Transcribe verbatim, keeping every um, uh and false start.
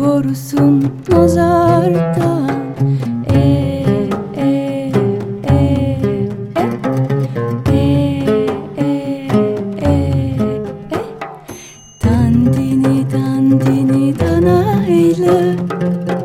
korusun nazardan. E, e, e, e, e, e, e, e. Dandini dandini dana eyle.